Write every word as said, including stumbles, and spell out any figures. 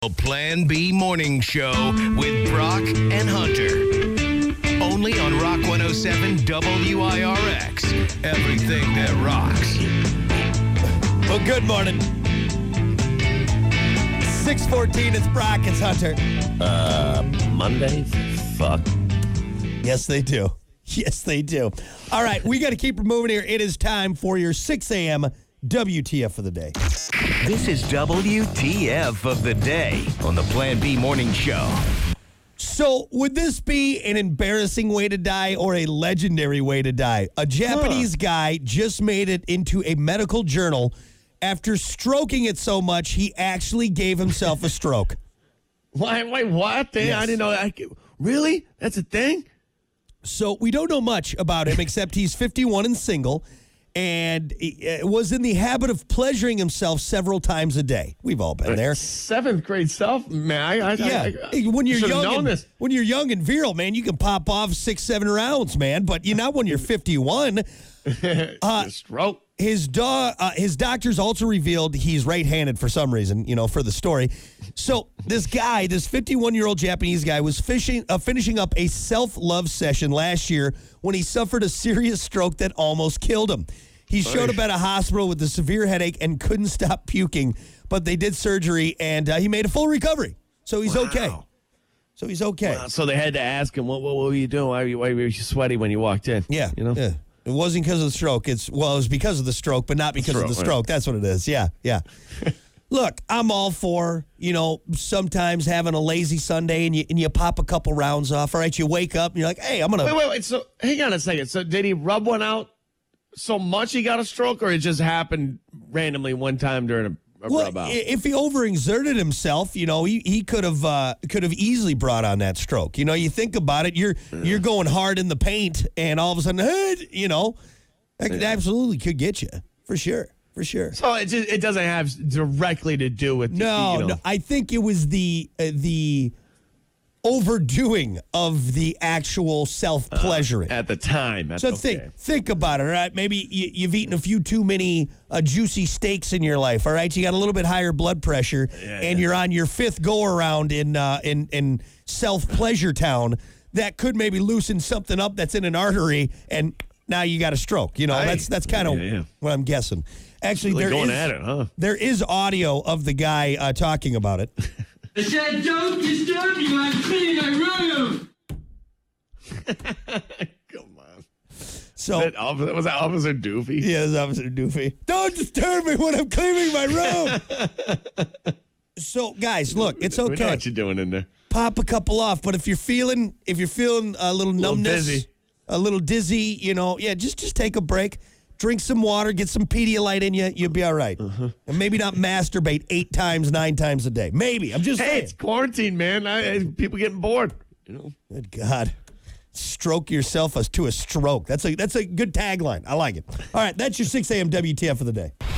Plan B Morning Show with Brock and Hunter. Only on Rock one oh seven W I R X. Everything that rocks. Well, good morning. six fourteen, it's Brock, it's Hunter. Uh, Mondays? Fuck. Yes, they do. Yes, they do. All right, we got to keep it moving here. It is time for your six a.m. W T F of the day. This is W T F of the day on the Plan B Morning Show. So, would this be an embarrassing way to die or a legendary way to die? A Japanese huh. guy just made it into a medical journal after stroking it so much he actually gave himself a stroke. Why? Wait, what? Yes. I didn't know that. Really? That's a thing? So, we don't know much about him except he's fifty-one and single. And was in the habit of pleasuring himself several times a day. We've all been there. Seventh grade self, man. I, I, yeah, I, I when you're young, known and, this. when you're young and virile, man, you can pop off six, seven rounds, man. But you're not when you're fifty-one. Uh, stroke. His do- uh, his doctors also revealed he's right-handed for some reason. You know, for the story. So this guy, this fifty-one-year-old Japanese guy, was fishing, uh, finishing up a self-love session last year when he suffered a serious stroke that almost killed him. He showed up at a hospital with a severe headache and couldn't stop puking, but they did surgery, and uh, he made a full recovery. So he's wow. okay. So he's okay. Wow. So they had to ask him, what, what, what were you doing? Why were you, why were you sweaty when you walked in? Yeah. You know? Yeah. It wasn't because of the stroke. It's Well, it was because of the stroke, but not because stroke, of the stroke. Right. That's what it is. Yeah, yeah. Look, I'm all for, you know, sometimes having a lazy Sunday and you and you pop a couple rounds off. All right, you wake up and you're like, hey, I'm going to. Wait, wait, wait. So hang on a second. So did he rub one out so much he got a stroke, or it just happened randomly one time during a, a well, rub out? If he overexerted himself, you know, he, he could have uh, could have easily brought on that stroke. You know, you think about it, you're yeah. you're going hard in the paint, and all of a sudden, hey, you know, that yeah. absolutely could get you for sure. For sure. So it just, it doesn't have directly to do with no, you know. no. I think it was the uh, the overdoing of the actual self pleasuring uh, at the time. That's so okay. think think about it. All right, maybe you, you've eaten a few too many uh, juicy steaks in your life. All right, you got a little bit higher blood pressure, yeah, and yeah. you're on your fifth go around in uh, in in self pleasure town. That could maybe loosen something up that's in an artery, and now you got a stroke. You know, I, that's that's kind of yeah, yeah. what I'm guessing. Actually, really there going is, at it, huh? there is audio of the guy uh, talking about it. I said, don't disturb me, I'm cleaning my room. Come on. So was that, officer, was that Officer Doofy? Yeah, it was Officer Doofy. Don't disturb me when I'm cleaning my room. So, guys, look, it's okay. We know what you're doing in there. Pop a couple off, but if you're feeling, if you're feeling a little numbness, a little dizzy, a little dizzy, you know, yeah, just just take a break. Drink some water, get some Pedialyte in you, you'll be all right. Uh-huh. And maybe not masturbate eight times, nine times a day. Maybe. I'm just hey, saying. It's quarantine, man. I, I, people getting bored. You know. Good God. Stroke yourself as to a stroke. That's a that's a good tagline. I like it. All right, that's your six a.m. W T F of the day.